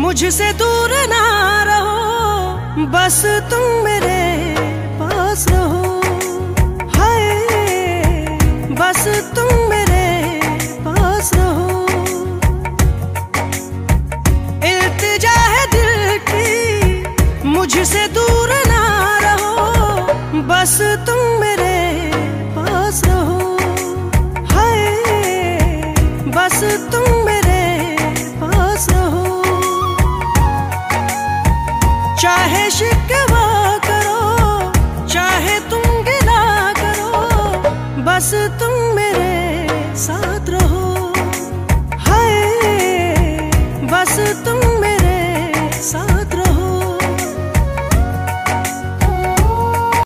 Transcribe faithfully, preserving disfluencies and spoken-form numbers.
मुझसे दूर ना रहो, बस तुम मेरे पास रहो। हाय बस तुम मेरे पास रहो। इल्तिजा है दिल की, मुझसे दूर ना रहो, बस तुम मेरे पास रहो। हाय बस तुम मेरे पास रहो। चाहे शिकवा करो, चाहे तुम गिला करो, बस तुम